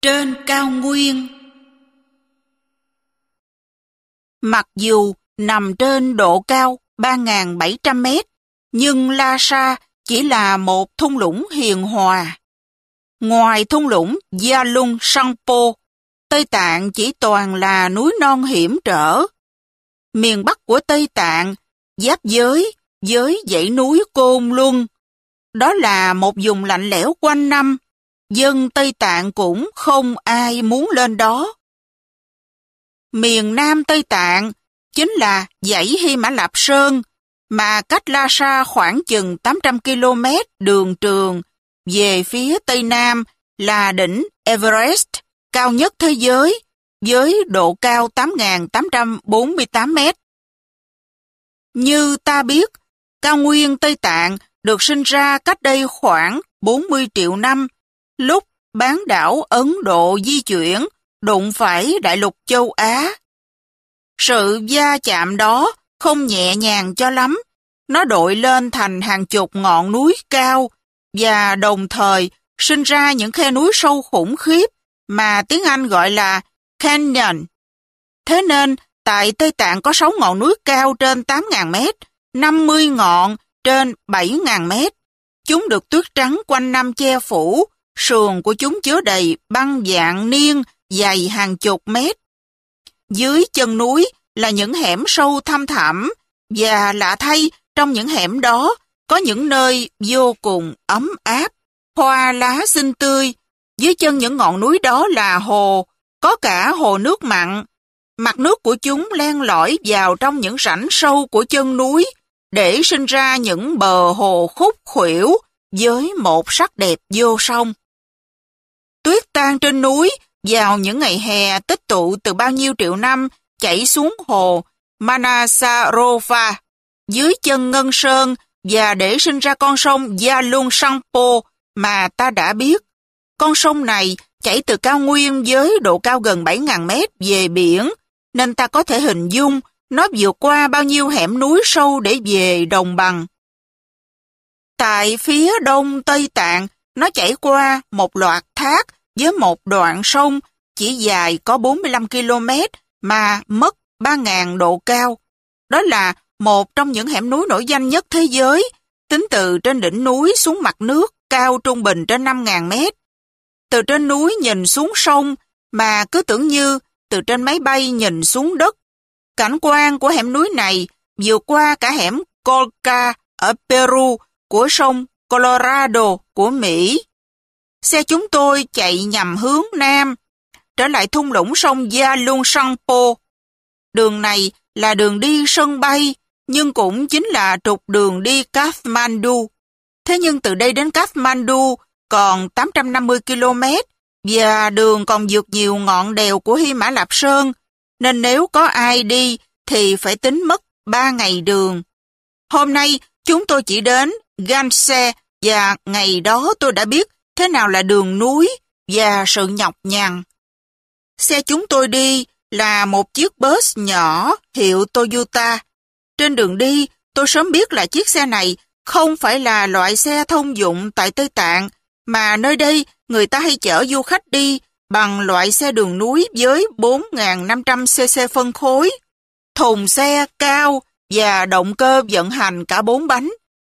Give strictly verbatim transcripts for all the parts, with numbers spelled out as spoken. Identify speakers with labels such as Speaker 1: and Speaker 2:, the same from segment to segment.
Speaker 1: trên cao nguyên. Mặc dù nằm trên độ cao ba nghìn bảy trăm mét, nhưng Lhasa chỉ là một thung lũng hiền hòa. Ngoài thung lũng Yalung Sangpo, Tây Tạng chỉ toàn là núi non hiểm trở. Miền Bắc của Tây Tạng giáp giới với dãy núi Côn Luân. Đó là một vùng lạnh lẽo quanh năm, dân Tây Tạng cũng không ai muốn lên đó. Miền Nam Tây Tạng chính là dãy Hy Mã Lạp Sơn, mà cách Lhasa khoảng chừng tám trăm ki lô mét đường trường. Về phía Tây Nam là đỉnh Everest, cao nhất thế giới, với độ cao tám nghìn tám trăm bốn mươi tám mét. Như ta biết, cao nguyên Tây Tạng được sinh ra cách đây khoảng bốn mươi triệu năm, lúc bán đảo Ấn Độ di chuyển, đụng phải đại lục châu Á. Sự va chạm đó không nhẹ nhàng cho lắm, nó đội lên thành hàng chục ngọn núi cao và đồng thời sinh ra những khe núi sâu khủng khiếp mà tiếng Anh gọi là canyon. Thế nên, tại Tây Tạng có sáu ngọn núi cao trên tám nghìn mét, năm mươi ngọn trên bảy nghìn mét. Chúng được tuyết trắng quanh năm che phủ, sườn của chúng chứa đầy băng dạng niên dày hàng chục mét. Dưới chân núi là những hẻm sâu thăm thẳm, và lạ thay, trong những hẻm đó có những nơi vô cùng ấm áp, hoa lá xinh tươi. Dưới chân những ngọn núi đó là hồ, có cả hồ nước mặn. Mặt nước của chúng len lỏi vào trong những rãnh sâu của chân núi để sinh ra những bờ hồ khúc khuỷu với một sắc đẹp vô song. Tuyết tan trên núi vào những ngày hè tích tụ từ bao nhiêu triệu năm chảy xuống hồ Manasarovar dưới chân Ngân Sơn và để sinh ra con sông Yalung Sangpo mà ta đã biết. Con sông này chảy từ cao nguyên với độ cao gần bảy nghìn mét về biển, nên ta có thể hình dung nó vượt qua bao nhiêu hẻm núi sâu để về đồng bằng. Tại phía đông Tây Tạng, nó chảy qua một loạt thác với một đoạn sông chỉ dài có bốn mươi lăm ki lô mét mà mất ba nghìn độ cao. Đó là một trong những hẻm núi nổi danh nhất thế giới, tính từ trên đỉnh núi xuống mặt nước cao trung bình trên năm nghìn mét. Từ trên núi nhìn xuống sông mà cứ tưởng như từ trên máy bay nhìn xuống đất. Cảnh quan của hẻm núi này vượt qua cả hẻm Colca ở Peru của sông Colorado của Mỹ. Xe chúng tôi chạy nhằm hướng Nam, trở lại thung lũng sông Yalung Sangpo. Đường này là đường đi sân bay, nhưng cũng chính là trục đường đi Kathmandu. Thế nhưng từ đây đến Kathmandu còn tám trăm năm mươi ki lô mét, và đường còn vượt nhiều ngọn đèo của Hy Mã Lạp Sơn, nên nếu có ai đi thì phải tính mất ba ngày đường. Hôm nay chúng tôi chỉ đến Ganse, và ngày đó tôi đã biết thế nào là đường núi và sự nhọc nhằn. Xe chúng tôi đi là một chiếc bus nhỏ hiệu Toyota. Trên đường đi, tôi sớm biết là chiếc xe này không phải là loại xe thông dụng tại Tây Tạng, mà nơi đây người ta hay chở du khách đi bằng loại xe đường núi với bốn nghìn năm trăm xê xê phân khối, thùng xe cao và động cơ vận hành cả bốn bánh.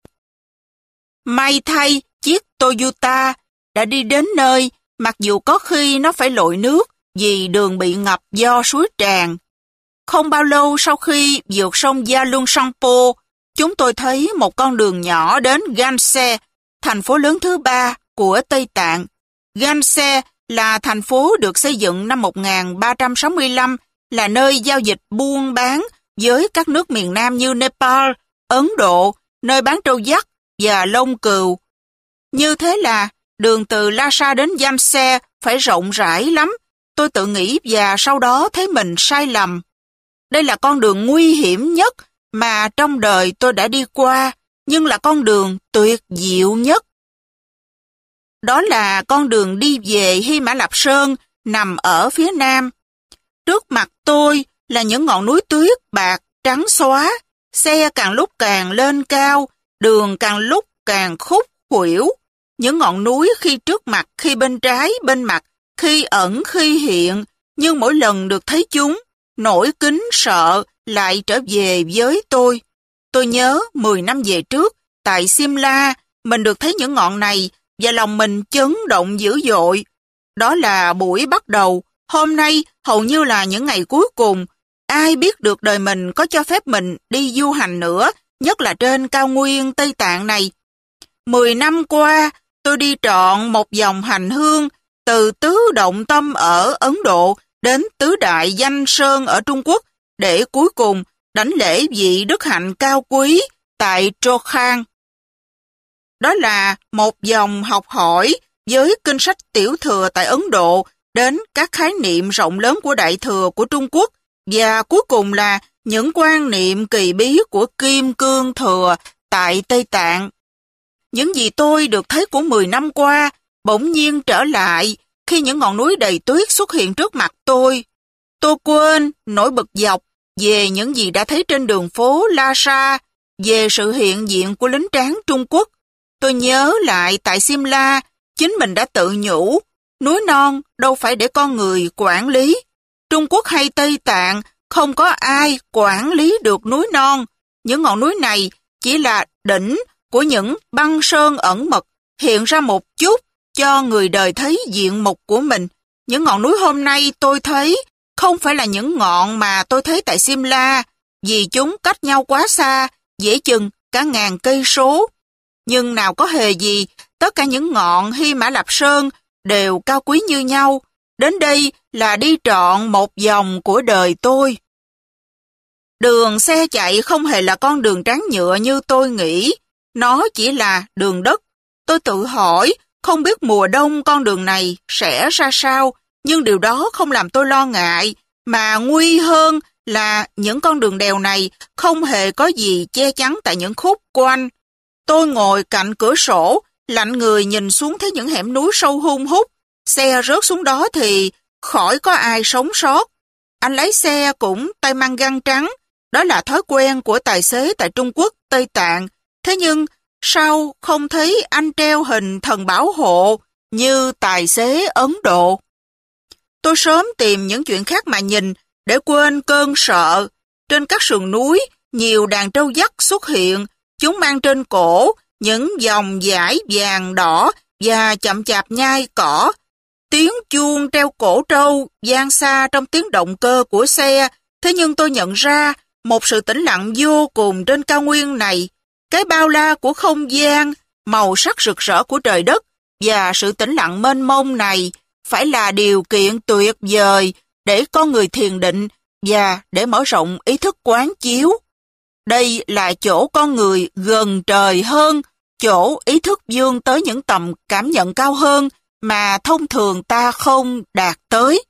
Speaker 1: May thay, chiếc Toyota đã đi đến nơi, mặc dù có khi nó phải lội nước vì đường bị ngập do suối tràn. Không bao lâu sau khi vượt sông Yalung Sangpo, chúng tôi thấy một con đường nhỏ đến Ganse, thành phố lớn thứ ba của Tây Tạng. Ganse là thành phố được xây dựng năm một nghìn ba trăm sáu mươi lăm, là nơi giao dịch buôn bán với các nước miền Nam như Nepal, Ấn Độ, nơi bán trâu dắt và lông cừu. Như thế là đường từ Lhasa đến Ganse phải rộng rãi lắm. Tôi tự nghĩ và sau đó thấy mình sai lầm. Đây là con đường nguy hiểm nhất mà trong đời tôi đã đi qua, nhưng là con đường tuyệt diệu nhất. Đó là con đường đi về Hy Mã Lạp Sơn nằm ở phía nam. Trước mặt tôi là những ngọn núi tuyết bạc trắng xóa, xe càng lúc càng lên cao, đường càng lúc càng khúc khuỷu. Những ngọn núi khi trước mặt, khi bên trái, bên mặt khi ẩn khi hiện, nhưng mỗi lần được thấy chúng, nỗi kính sợ lại trở về với tôi. Tôi nhớ mười năm về trước, tại Simla, mình được thấy những ngọn này và lòng mình chấn động dữ dội. Đó là buổi bắt đầu, hôm nay hầu như là những ngày cuối cùng. Ai biết được đời mình có cho phép mình đi du hành nữa, nhất là trên cao nguyên Tây Tạng này. Mười năm qua, tôi đi trọn một vòng hành hương, từ Tứ Động Tâm ở Ấn Độ đến Tứ Đại Danh Sơn ở Trung Quốc, để cuối cùng đảnh lễ vị đức hạnh cao quý tại Trokhan. Đó là một vòng học hỏi với kinh sách tiểu thừa tại Ấn Độ đến các khái niệm rộng lớn của Đại Thừa của Trung Quốc, và cuối cùng là những quan niệm kỳ bí của Kim Cương Thừa tại Tây Tạng. Những gì tôi được thấy của mười năm qua bỗng nhiên trở lại khi những ngọn núi đầy tuyết xuất hiện trước mặt tôi. Tôi quên nỗi bực dọc về những gì đã thấy trên đường phố Lhasa, về sự hiện diện của lính tráng Trung Quốc. Tôi nhớ lại tại Simla, chính mình đã tự nhủ, núi non đâu phải để con người quản lý. Trung Quốc hay Tây Tạng, không có ai quản lý được núi non. Những ngọn núi này chỉ là đỉnh của những băng sơn ẩn mật, hiện ra một chút cho người đời thấy diện mục của mình. Những ngọn núi hôm nay tôi thấy không phải là những ngọn mà tôi thấy tại Simla, vì chúng cách nhau quá xa, dễ chừng cả ngàn cây số. Nhưng nào có hề gì, tất cả những ngọn Hy Mã Lạp Sơn đều cao quý như nhau. Đến đây là đi trọn một vòng của đời tôi. Đường xe chạy không hề là con đường tráng nhựa như tôi nghĩ, nó chỉ là đường đất. Tôi tự hỏi, không biết mùa đông con đường này sẽ ra sao, nhưng điều đó không làm tôi lo ngại, mà nguy hơn là những con đường đèo này không hề có gì che chắn tại những khúc quanh. Tôi ngồi cạnh cửa sổ, lạnh người nhìn xuống thấy những hẻm núi sâu hun hút. Xe rớt xuống đó thì khỏi có ai sống sót. Anh lái xe cũng tay mang găng trắng. Đó là thói quen của tài xế tại Trung Quốc, Tây Tạng. Thế nhưng sao không thấy anh treo hình thần bảo hộ như tài xế Ấn Độ? Tôi sớm tìm những chuyện khác mà nhìn để quên cơn sợ. Trên các sườn núi, nhiều đàn trâu dắt xuất hiện. Chúng mang trên cổ những vòng dải vàng đỏ và chậm chạp nhai cỏ. Tiếng chuông treo cổ trâu vang xa trong tiếng động cơ của xe. Thế nhưng tôi nhận ra một sự tĩnh lặng vô cùng trên cao nguyên này. Cái bao la của không gian, màu sắc rực rỡ của trời đất và sự tĩnh lặng mênh mông này phải là điều kiện tuyệt vời để con người thiền định và để mở rộng ý thức quán chiếu. Đây là chỗ con người gần trời hơn, chỗ ý thức vươn tới những tầm cảm nhận cao hơn mà thông thường ta không đạt tới.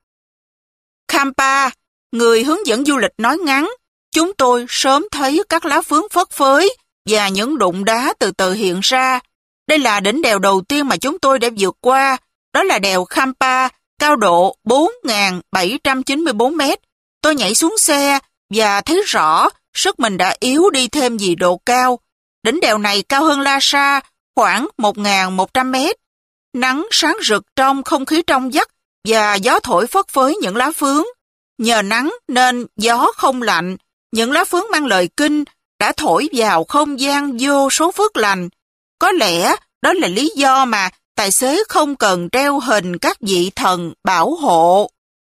Speaker 1: Khampa, người hướng dẫn du lịch nói ngắn, chúng tôi sớm thấy các lá phướng phất phới và những đụng đá từ từ hiện ra. Đây là đỉnh đèo đầu tiên mà chúng tôi đã vượt qua, đó là đèo Khampa, cao độ bốn nghìn bảy trăm chín mươi tư mét. Tôi nhảy xuống xe và thấy rõ sức mình đã yếu đi thêm vì độ cao. Đỉnh đèo này cao hơn Lhasa khoảng một nghìn một trăm mét. Nắng sáng rực trong không khí trong vắt và gió thổi phất phới những lá phướng. Nhờ nắng nên gió không lạnh, những lá phướng mang lời kinh đã thổi vào không gian vô số phước lành. Có lẽ đó là lý do mà tài xế không cần treo hình các vị thần bảo hộ.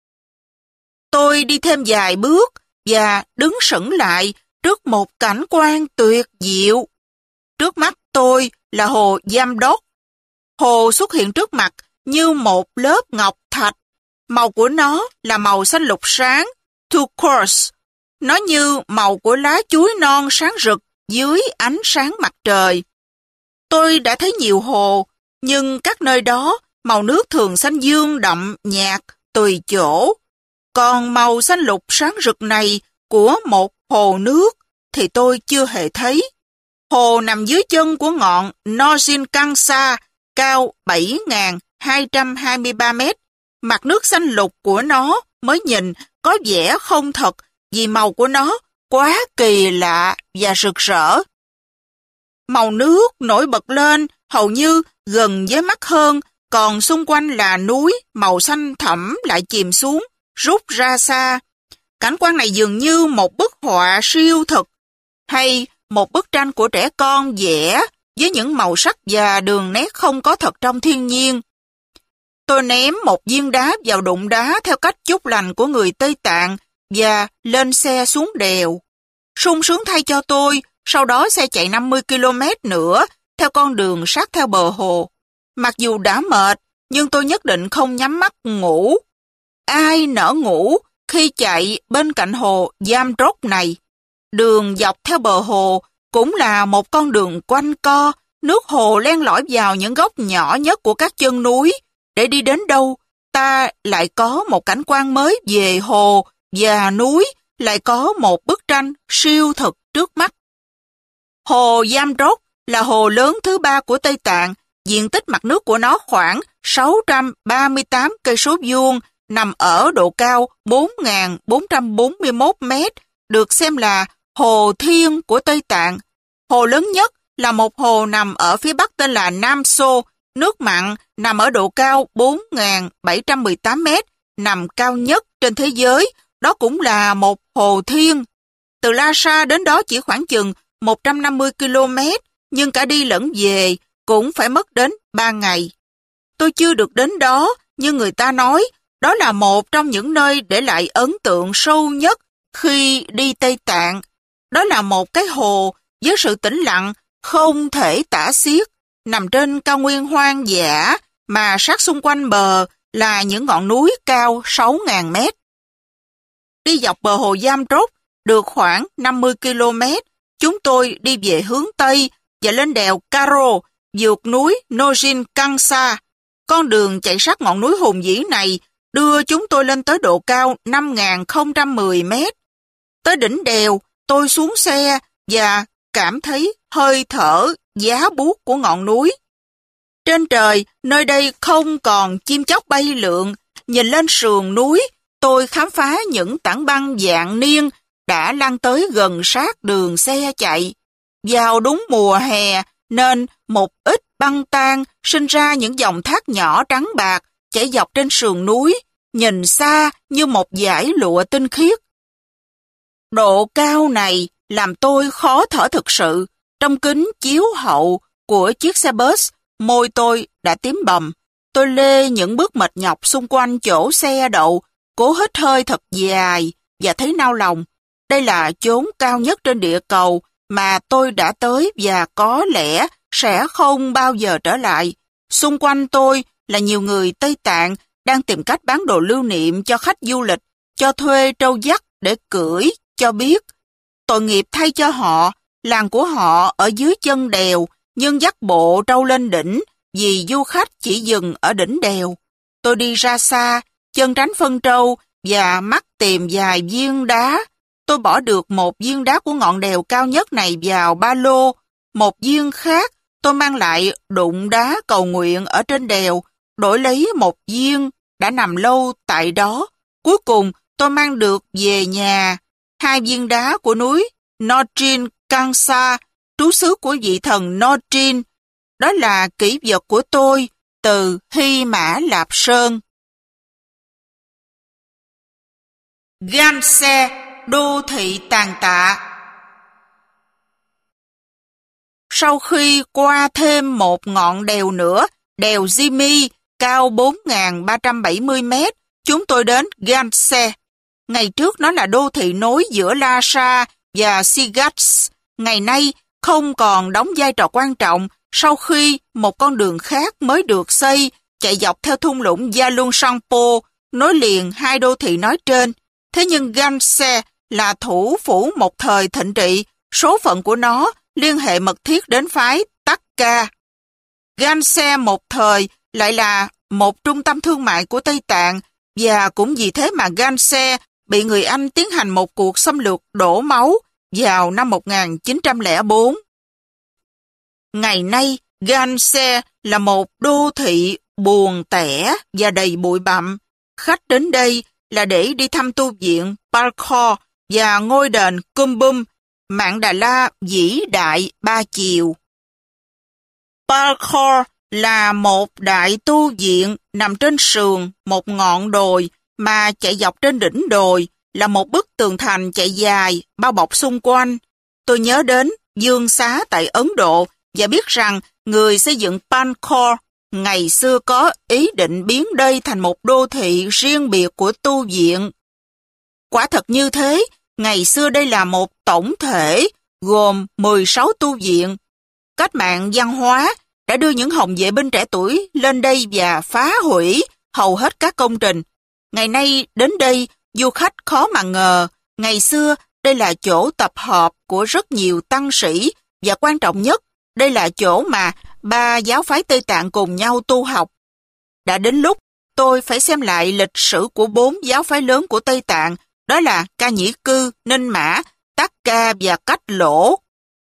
Speaker 1: Tôi đi thêm vài bước và đứng sững lại trước một cảnh quan tuyệt diệu. Trước mắt tôi là hồ Giamdok. Hồ xuất hiện trước mặt như một lớp ngọc thạch. Màu của nó là màu xanh lục sáng, turquoise. Nó như màu của lá chuối non sáng rực dưới ánh sáng mặt trời. Tôi đã thấy nhiều hồ, nhưng các nơi đó màu nước thường xanh dương đậm nhạt tùy chỗ. Còn màu xanh lục sáng rực này của một hồ nước thì tôi chưa hề thấy. Hồ nằm dưới chân của ngọn Nojinkansa, cao bảy nghìn hai trăm hai mươi ba mét. Mặt nước xanh lục của nó mới nhìn có vẻ không thật vì màu của nó quá kỳ lạ và rực rỡ. Màu nước nổi bật lên hầu như gần với mắt hơn, còn xung quanh là núi màu xanh thẳm lại chìm xuống, rút ra xa. Cảnh quan này dường như một bức họa siêu thực, hay một bức tranh của trẻ con vẽ với những màu sắc và đường nét không có thật trong thiên nhiên. Tôi ném một viên đá vào đụng đá theo cách chúc lành của người Tây Tạng và lên xe xuống đèo. Sung sướng thay cho tôi, sau đó xe chạy năm mươi ki lô mét nữa theo con đường sát theo bờ hồ. Mặc dù đã mệt, nhưng tôi nhất định không nhắm mắt ngủ. Ai nỡ ngủ khi chạy bên cạnh hồ Yamdrok này? Đường dọc theo bờ hồ cũng là một con đường quanh co, nước hồ len lỏi vào những góc nhỏ nhất của các chân núi. Để đi đến đâu, ta lại có một cảnh quan mới về hồ và núi, lại có một bức tranh siêu thực trước mắt. Hồ Yamdrok là hồ lớn thứ ba của Tây Tạng, diện tích mặt nước của nó khoảng sáu trăm ba mươi tám cây số vuông, nằm ở độ cao bốn nghìn bốn trăm bốn mươi mốt mét, được xem là hồ thiên của Tây Tạng. Hồ lớn nhất là một hồ nằm ở phía bắc tên là Nam Sô, nước mặn nằm ở độ cao bốn nghìn bảy trăm mười tám mét, nằm cao nhất trên thế giới, đó cũng là một hồ thiên. Từ Lhasa đến đó chỉ khoảng chừng một trăm năm mươi ki lô mét, nhưng cả đi lẫn về cũng phải mất đến ba ngày. Tôi chưa được đến đó, nhưng người ta nói đó là một trong những nơi để lại ấn tượng sâu nhất khi đi Tây Tạng. Đó là một cái hồ với sự tĩnh lặng không thể tả xiết, nằm trên cao nguyên hoang dã mà sát xung quanh bờ là những ngọn núi cao sáu nghìn mét. Đi dọc bờ hồ Yamdrok được khoảng năm mươi ki lô mét, chúng tôi đi về hướng Tây và lên đèo Karo, vượt núi Nojin Kangsa. Con đường chạy sát ngọn núi hùng vĩ này đưa chúng tôi lên tới độ cao năm nghìn không trăm mười mét. Tới đỉnh đèo, tôi xuống xe và cảm thấy hơi thở giá buốt của ngọn núi. Trên trời, nơi đây không còn chim chóc bay lượn. Nhìn lên sườn núi, tôi khám phá những tảng băng vạn niên đã lan tới gần sát đường xe chạy. Vào đúng mùa hè, nên một ít băng tan sinh ra những dòng thác nhỏ trắng bạc chảy dọc trên sườn núi, nhìn xa như một dải lụa tinh khiết. Độ cao này làm tôi khó thở thực sự. Trong kính chiếu hậu của chiếc xe bus, môi tôi đã tím bầm. Tôi lê những bước mệt nhọc xung quanh chỗ xe đậu, cố hít hơi thật dài và thấy nao lòng. Đây là chốn cao nhất trên địa cầu mà tôi đã tới và có lẽ sẽ không bao giờ trở lại. Xung quanh tôi là nhiều người Tây Tạng đang tìm cách bán đồ lưu niệm cho khách du lịch, cho thuê trâu dắt để cưỡi, cho biết. Tội nghiệp thay cho họ, làng của họ ở dưới chân đèo, nhưng dắt bộ trâu lên đỉnh vì du khách chỉ dừng ở đỉnh đèo. Tôi đi ra xa, chân tránh phân trâu và mắt tìm vài viên đá. Tôi bỏ được một viên đá của ngọn đèo cao nhất này vào ba lô. Một viên khác tôi mang lại đụng đá cầu nguyện ở trên đèo, đổi lấy một viên đã nằm lâu tại đó. Cuối cùng tôi mang được về nhà hai viên đá của núi Nojin Kangsa, trú xứ của vị thần Nojin. Đó là kỷ vật của tôi từ Hy Mã Lạp Sơn. Ganse, đô thị tàn tạ. Sau khi qua thêm một ngọn đèo nữa, đèo Jimmy, cao bốn nghìn ba trăm bảy mươi mét, chúng tôi đến Ganse. Ngày trước nó là đô thị nối giữa Lhasa và Sigats. Ngày nay không còn đóng vai trò quan trọng sau khi một con đường khác mới được xây chạy dọc theo thung lũng Yalung Sangpo, nối liền hai đô thị nói trên. Thế nhưng Ganse là thủ phủ một thời thịnh trị, số phận của nó liên hệ mật thiết đến phái Takka. Ganse một thời lại là một trung tâm thương mại của Tây Tạng, và cũng vì thế mà Ganse bị người Anh tiến hành một cuộc xâm lược đổ máu vào năm một nghìn chín trăm lẻ bốn. Ngày nay, Ganse là một đô thị buồn tẻ và đầy bụi bặm. Khách đến đây là để đi thăm tu viện Palkhor và ngôi đền Kumbum, Mạn Đà La vĩ đại ba chiều. Palkhor là một đại tu viện nằm trên sườn một ngọn đồi mà chạy dọc trên đỉnh đồi là một bức tường thành chạy dài bao bọc xung quanh. Tôi nhớ đến Dương Xá tại Ấn Độ và biết rằng người xây dựng Pankor ngày xưa có ý định biến đây thành một đô thị riêng biệt của tu viện. Quả thật như thế, ngày xưa đây là một tổng thể gồm mười sáu tu viện. Cách mạng văn hóa đã đưa những hồng vệ binh trẻ tuổi lên đây và phá hủy hầu hết các công trình. Ngày nay đến đây, du khách khó mà ngờ, ngày xưa đây là chỗ tập hợp của rất nhiều tăng sĩ và quan trọng nhất, đây là chỗ mà ba giáo phái Tây Tạng cùng nhau tu học. Đã đến lúc tôi phải xem lại lịch sử của bốn giáo phái lớn của Tây Tạng, đó là Ca Nhĩ Cư, Ninh Mã, Tát Ca và Cách Lỗ.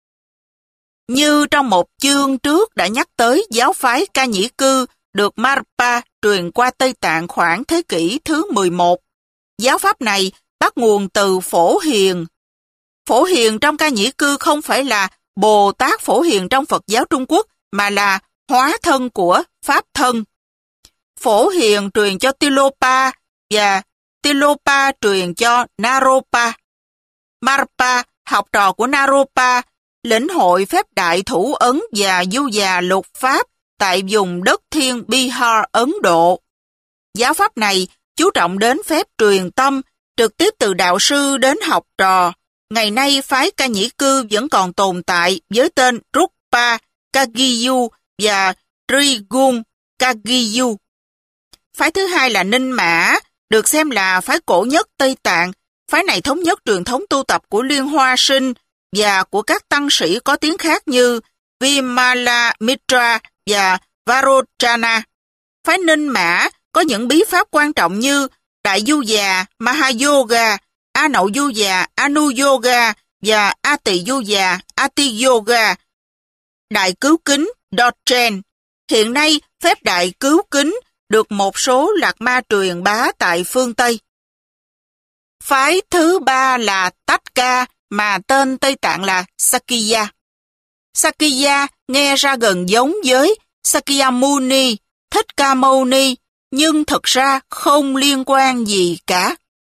Speaker 1: Như trong một chương trước đã nhắc tới, giáo phái Ca Nhĩ Cư được Marpa truyền qua Tây Tạng khoảng thế kỷ thứ mười một. Giáo pháp này bắt nguồn từ Phổ Hiền. Phổ Hiền trong Ca Nhĩ Cư không phải là Bồ Tát Phổ Hiền trong Phật giáo Trung Quốc, mà là hóa thân của Pháp Thân. Phổ Hiền truyền cho Tilopa và Tilopa truyền cho Naropa. Marpa, học trò của Naropa, lĩnh hội phép đại thủ ấn và du già lục pháp tại vùng đất thiên Bihar, Ấn Độ. Giáo pháp này chú trọng đến phép truyền tâm, trực tiếp từ đạo sư đến học trò. Ngày nay phái Ca Nhĩ Cư vẫn còn tồn tại với tên Rupa Kagiyu và Trigun Kagiyu. Phái thứ hai là Ninh Mã, được xem là phái cổ nhất Tây Tạng. Phái này thống nhất truyền thống tu tập của Liên Hoa Sinh và của các tăng sĩ có tiếng khác như Vimala Mitra và Varochana. Phái Ninh Mã có những bí pháp quan trọng như Đại Du Già, Mahayoga, A Nậu Du Già, Anu Yoga và A Tỳ Du Già, Ati Yoga. Đại Cứu Kính, Dogen. Hiện nay, phép Đại Cứu Kính được một số lạc ma truyền bá tại phương Tây. Phái thứ ba là Tát Ca, mà tên Tây Tạng là Sakya. Sakya nghe ra gần giống với Sakyamuni, Thích Ca Mâu Ni, nhưng thực ra không liên quan gì cả.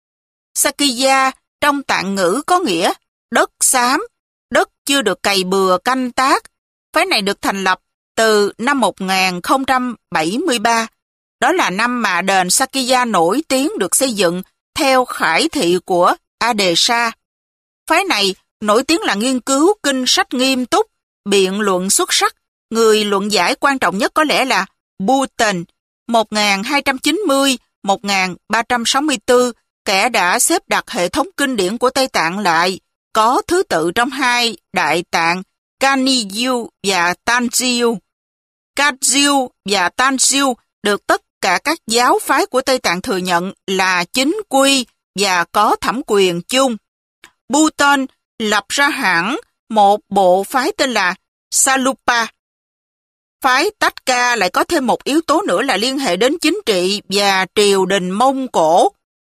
Speaker 1: Sakya trong Tạng ngữ có nghĩa đất xám, đất chưa được cày bừa canh tác. Phái này được thành lập từ năm một nghìn không trăm bảy mươi ba. Đó là năm mà đền Sakya nổi tiếng được xây dựng theo khải thị của Adesa. Phái này nổi tiếng là nghiên cứu kinh sách nghiêm túc, biện luận xuất sắc. Người luận giải quan trọng nhất có lẽ là Bhutan, một nghìn hai trăm chín mươi đến một nghìn ba trăm sáu mươi tư, kẻ đã xếp đặt hệ thống kinh điển của Tây Tạng lại, có thứ tự trong hai đại tạng Kaniyu và Tanjiu. Kaniyu và Tanjiu được tất cả các giáo phái của Tây Tạng thừa nhận là chính quy và có thẩm quyền chung. Bhutan lập ra hẳn một bộ phái tên là Salupa. Phái Tát Ca lại có thêm một yếu tố nữa là liên hệ đến chính trị và triều đình Mông Cổ.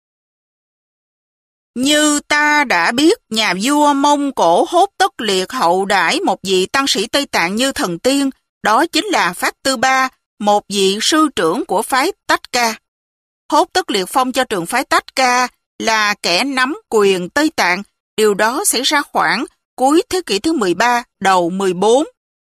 Speaker 1: Như ta đã biết, nhà vua Mông Cổ Hốt Tất Liệt hậu đãi một vị tăng sĩ Tây Tạng như thần tiên, đó chính là Phát Tư Ba, một vị sư trưởng của phái Tát Ca. Hốt Tất Liệt phong cho trường phái Tát Ca là kẻ nắm quyền Tây Tạng, điều đó xảy ra khoảng cuối thế kỷ thứ mười ba, đầu mười bốn.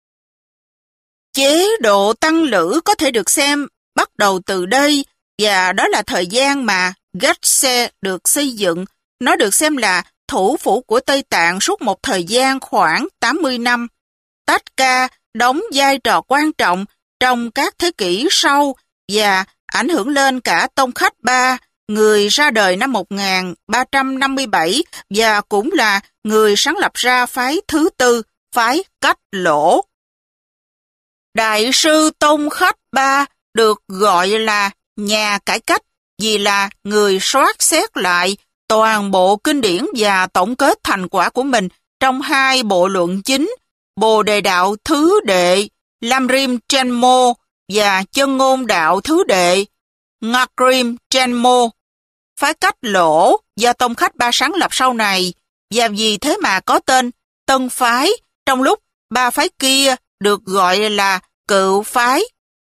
Speaker 1: Chế độ tăng lữ có thể được xem bắt đầu từ đây, và đó là thời gian mà Gatse được xây dựng. Nó được xem là thủ phủ của Tây Tạng suốt một thời gian khoảng tám mươi năm. Tát Ca đóng vai trò quan trọng trong các thế kỷ sau và ảnh hưởng lên cả Tông Khách Ba, người ra đời năm một nghìn ba trăm năm mươi bảy và cũng là người sáng lập ra phái thứ tư, phái Cách Lỗ. Đại sư Tông Khách Ba được gọi là nhà cải cách vì là người soát xét lại toàn bộ kinh điển và tổng kết thành quả của mình trong hai bộ luận chính, Bồ Đề Đạo Thứ Đệ, Lamrim Chenmo và Chân Ngôn Đạo Thứ Đệ, Ngakrim Chenmo. Phái Cách Lỗ do Tông Khách Ba sáng lập sau này, và vì thế mà có tên Tân Phái, trong lúc ba phái kia được gọi là Cựu Phái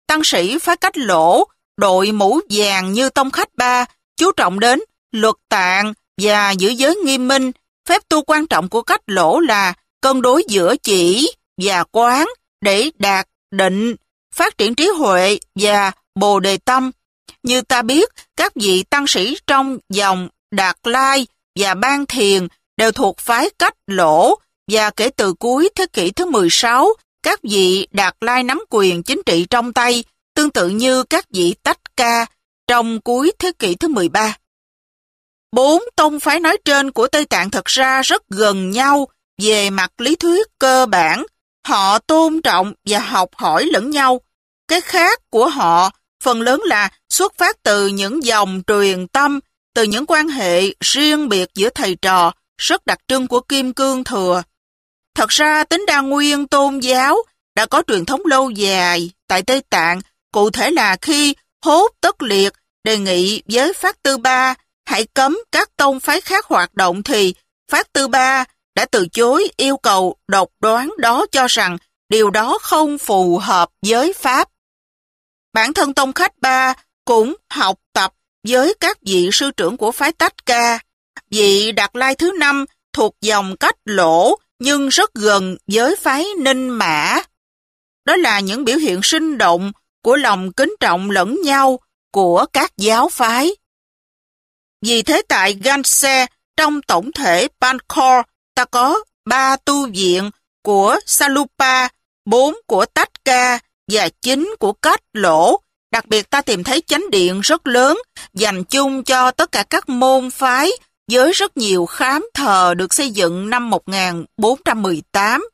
Speaker 1: tăng sĩ phái Cách Lỗ đội mũ vàng như tông khách ba, chú trọng đến luật tạng và giữ giới nghiêm minh. Phép tu quan trọng của Cách Lỗ là cân đối giữa chỉ và quán để đạt định, phát triển trí huệ và bồ đề tâm. Như ta biết, các vị tăng sĩ trong dòng Đạt Lai và Ban Thiền đều thuộc phái Cách Lỗ, và kể từ cuối thế kỷ thứ mười sáu, các vị Đạt Lai nắm quyền chính trị trong tay, tương tự như các vị Tách Ca trong cuối thế kỷ thứ mười ba. Bốn tông phái nói trên của Tây Tạng thật ra rất gần nhau về mặt lý thuyết cơ bản. Họ tôn trọng và học hỏi lẫn nhau. Cái khác của họ phần lớn là xuất phát từ những dòng truyền tâm, từ những quan hệ riêng biệt giữa thầy trò, rất đặc trưng của Kim Cương Thừa. Thật ra tính đa nguyên tôn giáo đã có truyền thống lâu dài tại Tây Tạng, cụ thể là khi Hốt Tất Liệt đề nghị với Phát Tư Ba hãy cấm các tông phái khác hoạt động, thì Phát Tư Ba đã từ chối yêu cầu độc đoán đó, cho rằng điều đó không phù hợp với Pháp. Bản thân tông khách Ba cũng học tập với các vị sư trưởng của phái Tách Ca. Vị Đạt Lai thứ năm thuộc dòng Cách Lỗ nhưng rất gần với phái Ninh Mã. Đó là những biểu hiện sinh động của lòng kính trọng lẫn nhau của các giáo phái. Vì thế tại Ganse, trong tổng thể Pankor, ta có ba tu viện của Salupa, bốn của Tách Ca và chín của Cách Lỗ. Đặc biệt ta tìm thấy chánh điện rất lớn dành chung cho tất cả các môn phái, với rất nhiều khám thờ được xây dựng năm một nghìn bốn trăm mười tám.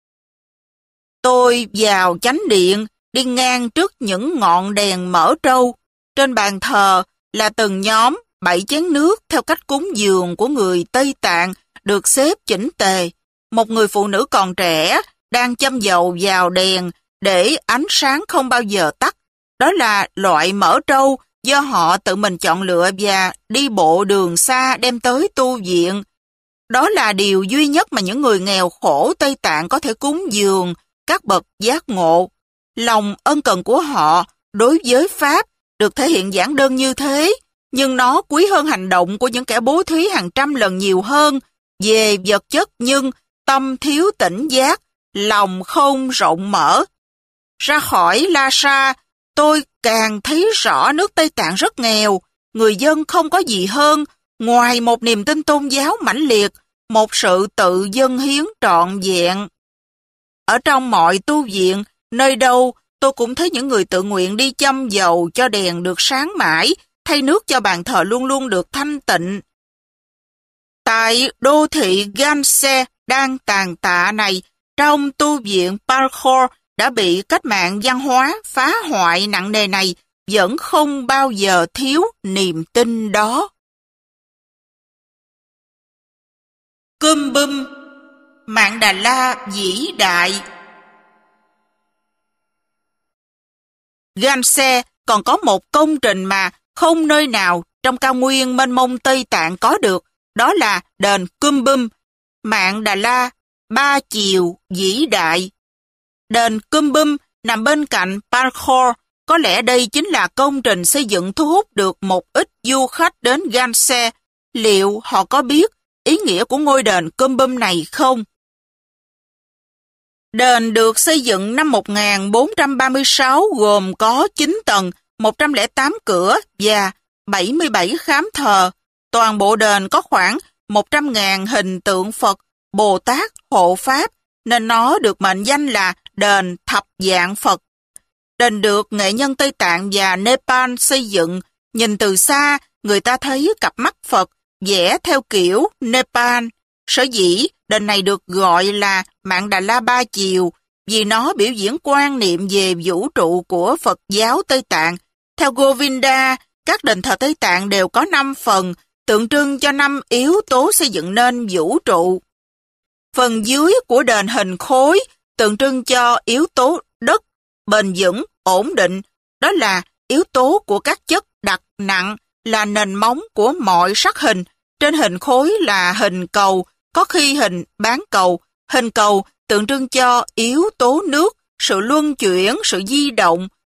Speaker 1: Tôi vào chánh điện, đi ngang trước những ngọn đèn mở trâu. Trên bàn thờ là từng nhóm bảy chén nước theo cách cúng dường của người Tây Tạng được xếp chỉnh tề. Một người phụ nữ còn trẻ đang châm dầu vào đèn để ánh sáng không bao giờ tắt. Đó là loại mỡ trâu do họ tự mình chọn lựa và đi bộ đường xa đem tới tu viện. Đó là điều duy nhất mà những người nghèo khổ Tây Tạng có thể cúng dường các bậc giác ngộ. Lòng ân cần của họ đối với Pháp được thể hiện giản đơn như thế, nhưng nó quý hơn hành động của những kẻ bố thí hàng trăm lần nhiều hơn về vật chất, nhưng tâm thiếu tỉnh giác, lòng không rộng mở. Ra khỏi Lhasa, tôi càng thấy rõ nước Tây Tạng rất nghèo, người dân không có gì hơn ngoài một niềm tin tôn giáo mãnh liệt, một sự tự dâng hiến trọn vẹn. Ở trong mọi tu viện, nơi đâu tôi cũng thấy những người tự nguyện đi châm dầu cho đèn được sáng mãi, thay nước cho bàn thờ luôn luôn được thanh tịnh. Tại đô thị Ganse đang tàn tạ này, trong tu viện Pankor đã bị cách mạng văn hóa phá hoại nặng nề này, vẫn không bao giờ thiếu niềm tin đó. Cơm bum, Mạng Đà La vĩ đại. Ganse còn có một công trình mà không nơi nào trong cao nguyên mênh mông Tây Tạng có được, đó là đền Cơm bum, Mạng Đà La ba chiều vĩ đại. Đền Cơm bum nằm bên cạnh Pankor, có lẽ đây chính là công trình xây dựng thu hút được một ít du khách đến Ganse. Liệu họ có biết ý nghĩa của ngôi đền Cơm bum này không? Đền được xây dựng năm một nghìn bốn trăm ba mươi sáu, gồm có chín tầng, một trăm lẻ tám cửa và bảy mươi bảy khám thờ. Toàn bộ đền có khoảng một trăm nghìn hình tượng Phật, Bồ Tát, Hộ Pháp, nên nó được mệnh danh là đền thập dạng Phật. Đền được nghệ nhân Tây Tạng và Nepal xây dựng. Nhìn từ xa, người ta thấy cặp mắt Phật vẽ theo kiểu Nepal. Sở dĩ đền này được gọi là Mạng Đà La ba chiều, vì nó biểu diễn quan niệm về vũ trụ của Phật giáo Tây Tạng. Theo Govinda, các đền thờ Tây Tạng đều có năm phần, tượng trưng cho năm yếu tố xây dựng nên vũ trụ. Phần dưới của đền hình khối tượng trưng cho yếu tố đất, bền vững, ổn định. Đó là yếu tố của các chất đặc nặng, là nền móng của mọi sắc hình. Trên hình khối là hình cầu, có khi hình bán cầu. Hình cầu tượng trưng cho yếu tố nước, sự luân chuyển, sự di động.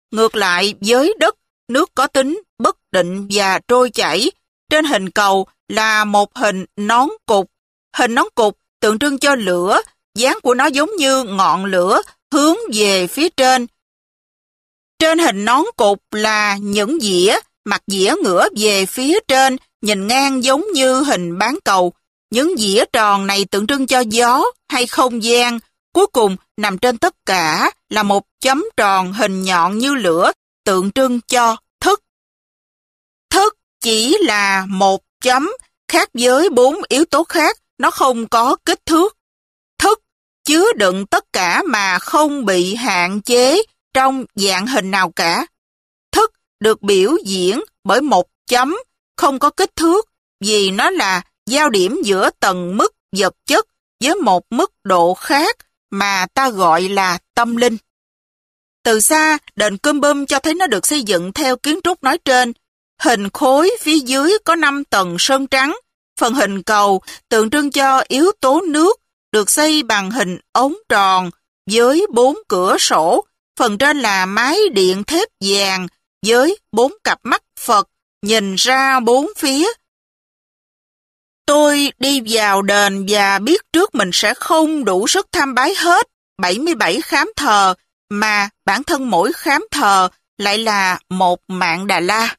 Speaker 1: Ngược lại với đất, nước có tính bất định và trôi chảy. Trên hình cầu là một hình nón cục. Hình nón cục tượng trưng cho lửa, dáng của nó giống như ngọn lửa hướng về phía trên. Trên hình nón cục là những dĩa, mặt dĩa ngửa về phía trên, nhìn ngang giống như hình bán cầu. Những dĩa tròn này tượng trưng cho gió hay không gian. Cuối cùng nằm trên tất cả là một chấm tròn hình nhọn như lửa, tượng trưng cho thức. Thức chỉ là một chấm, khác với bốn yếu tố khác, nó không có kích thước. Thức chứa đựng tất cả mà không bị hạn chế trong dạng hình nào cả. Thức được biểu diễn bởi một chấm, không có kích thước, vì nó là giao điểm giữa tầng mức vật chất với một mức độ khác mà ta gọi là tâm linh. Từ xa, đền Cum Bum cho thấy nó được xây dựng theo kiến trúc nói trên. Hình khối phía dưới có năm tầng sơn trắng. Phần hình cầu tượng trưng cho yếu tố nước, được xây bằng hình ống tròn với bốn cửa sổ. Phần trên là mái điện thép vàng với bốn cặp mắt Phật nhìn ra bốn phía. Tôi đi vào đền và biết trước mình sẽ không đủ sức tham bái hết bảy mươi bảy khám thờ, mà bản thân mỗi khám thờ lại là một mạng Đà La.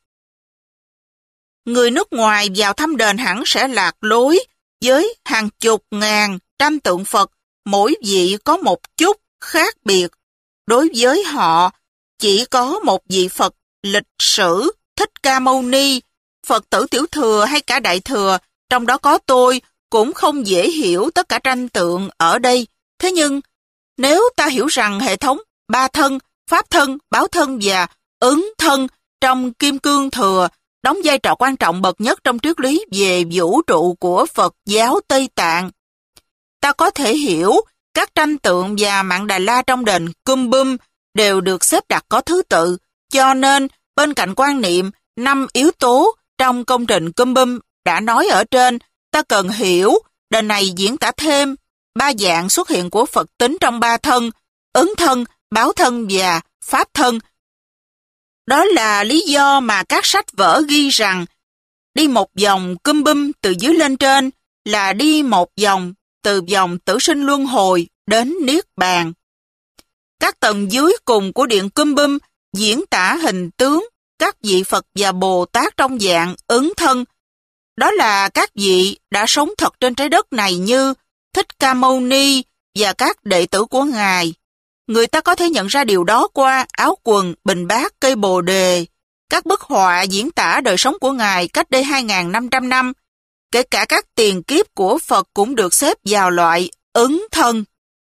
Speaker 1: Người nước ngoài vào thăm đền hẳn sẽ lạc lối với hàng chục ngàn tranh tượng Phật, mỗi vị có một chút khác biệt. Đối với họ, chỉ có một vị Phật lịch sử, Thích Ca Mâu Ni, Phật tử Tiểu Thừa hay cả Đại Thừa, trong đó có tôi, cũng không dễ hiểu tất cả tranh tượng ở đây. Thế nhưng, nếu ta hiểu rằng hệ thống ba thân, pháp thân, báo thân và ứng thân trong Kim Cương Thừa đóng vai trò quan trọng bậc nhất trong triết lý về vũ trụ của Phật giáo Tây Tạng, ta có thể hiểu các tranh tượng và mạng Đà La trong đền Cum Bum đều được xếp đặt có thứ tự, cho nên bên cạnh quan niệm năm yếu tố trong công trình Cum Bum đã nói ở trên, ta cần hiểu đền này diễn tả thêm ba dạng xuất hiện của Phật tính trong ba thân, ứng thân, báo thân và pháp thân. Đó là lý do mà các sách vở ghi rằng đi một vòng Cum Bum từ dưới lên trên là đi một vòng từ vòng tử sinh luân hồi đến Niết Bàn. Các tầng dưới cùng của điện Cum Bum diễn tả hình tướng các vị Phật và Bồ Tát trong dạng ứng thân. Đó là các vị đã sống thật trên trái đất này như Thích Ca Mâu Ni và các đệ tử của Ngài. Người ta có thể nhận ra điều đó qua áo quần, bình bát, cây bồ đề, các bức họa diễn tả đời sống của Ngài cách đây hai nghìn năm trăm năm. Kể cả các tiền kiếp của Phật cũng được xếp vào loại ứng thân.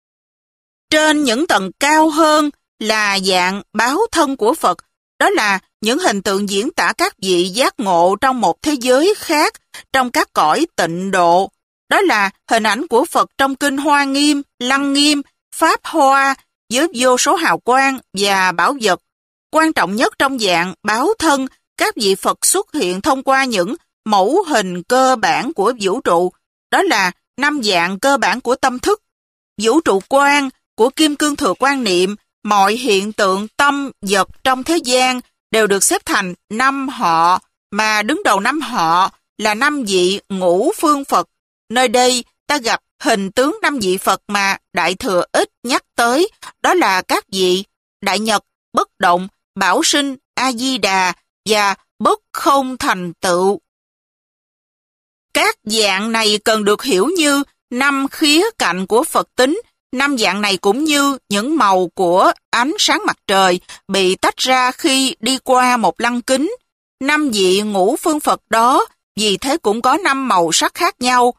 Speaker 1: Trên những tầng cao hơn là dạng báo thân của Phật, đó là những hình tượng diễn tả các vị giác ngộ trong một thế giới khác, trong các cõi tịnh độ. Đó là hình ảnh của Phật trong kinh Hoa Nghiêm, Lăng Nghiêm, Pháp Hoa, với vô số hào quang và bảo vật. Quan trọng nhất trong dạng báo thân, các vị Phật xuất hiện thông qua những mẫu hình cơ bản của vũ trụ, đó là năm dạng cơ bản của tâm thức. Vũ trụ quan của Kim Cương Thừa quan niệm, mọi hiện tượng tâm vật trong thế gian đều được xếp thành năm họ, mà đứng đầu năm họ là năm vị ngũ phương Phật. Nơi đây ta gặp hình tướng năm vị Phật mà Đại Thừa ít nhắc tới, đó là các vị Đại Nhật, Bất Động, Bảo Sinh, A-di-đà và Bất Không Thành Tựu. Các dạng này cần được hiểu như năm khía cạnh của Phật tính. Năm dạng này cũng như những màu của ánh sáng mặt trời bị tách ra khi đi qua một lăng kính. Năm vị ngũ phương Phật đó vì thế cũng có năm màu sắc khác nhau.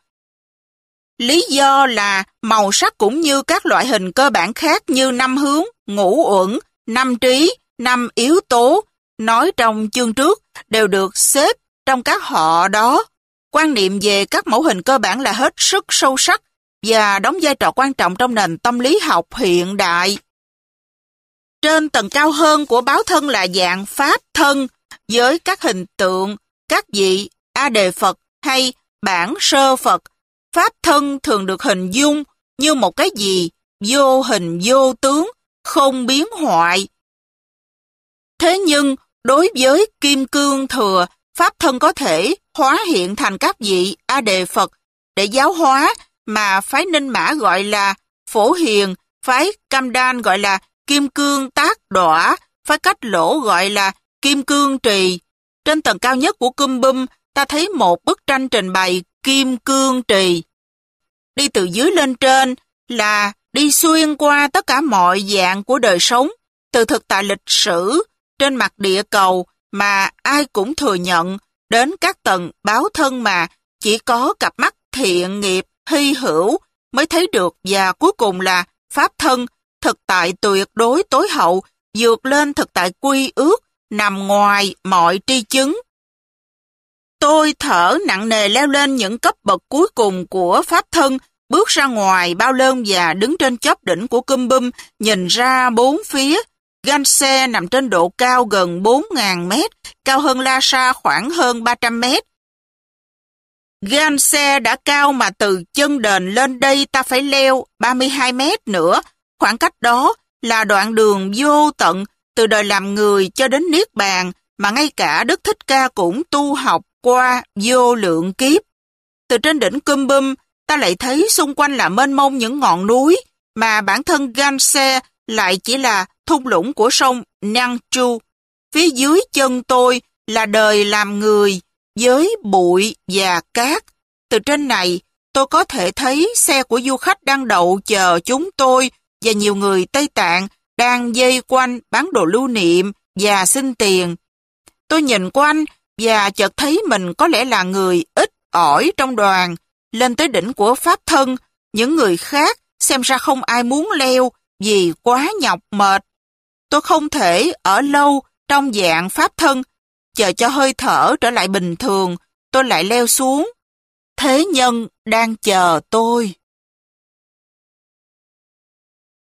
Speaker 1: Lý do là màu sắc cũng như các loại hình cơ bản khác như năm hướng, ngũ uẩn, năm trí, năm yếu tố, nói trong chương trước, đều được xếp trong các họ đó. Quan niệm về các mẫu hình cơ bản là hết sức sâu sắc và đóng vai trò quan trọng trong nền tâm lý học hiện đại. Trên tầng cao hơn của báo thân là dạng pháp thân, với các hình tượng, các vị A Đề Phật hay Bản Sơ Phật. Pháp thân thường được hình dung như một cái gì vô hình vô tướng, không biến hoại. Thế nhưng, đối với Kim Cương Thừa, Pháp Thân có thể hóa hiện thành các vị A Đề Phật để giáo hóa, mà phái Ninh Mã gọi là Phổ Hiền, phái Cam Đan gọi là Kim Cương Tác Đọa, phái Cách Lỗ gọi là Kim Cương Trì. Trên tầng cao nhất của Cum Bum, ta thấy một bức tranh trình bày Kim Cương Trì. Đi từ dưới lên trên là đi xuyên qua tất cả mọi dạng của đời sống, từ thực tại lịch sử trên mặt địa cầu mà ai cũng thừa nhận, đến các tầng báo thân mà chỉ có cặp mắt thiện nghiệp hy hữu mới thấy được, và cuối cùng là Pháp Thân, thực tại tuyệt đối tối hậu, vượt lên thực tại quy ước, nằm ngoài mọi tri chứng. Tôi thở nặng nề leo lên những cấp bậc cuối cùng của Pháp Thân, bước ra ngoài bao lơn và đứng trên chóp đỉnh của Cum Bum, nhìn ra bốn phía. Ganse nằm trên độ cao gần bốn nghìn mét, cao hơn Lhasa khoảng hơn ba trăm mét. Ganse đã cao mà từ chân đền lên đây ta phải leo ba mươi hai mét nữa. Khoảng cách đó là đoạn đường vô tận, từ đời làm người cho đến Niết Bàn, mà ngay cả Đức Thích Ca cũng tu học qua vô lượng kiếp. Từ trên đỉnh Cum Bum, ta lại thấy xung quanh là mênh mông những ngọn núi, mà bản thân Ganse lại chỉ là thung lũng của sông Nang Chu. Phía dưới chân tôi là đời làm người, với bụi và cát. Từ trên này, tôi có thể thấy xe của du khách đang đậu chờ chúng tôi, và nhiều người Tây Tạng đang vây quanh bán đồ lưu niệm và xin tiền. Tôi nhìn quanh và chợt thấy mình có lẽ là người ít ỏi trong đoàn. Lên tới đỉnh của Pháp Thân, những người khác xem ra không ai muốn leo vì quá nhọc mệt. Tôi không thể ở lâu trong dạng Pháp Thân, chờ cho hơi thở trở lại bình thường, tôi lại leo xuống. Thế nhân đang chờ tôi.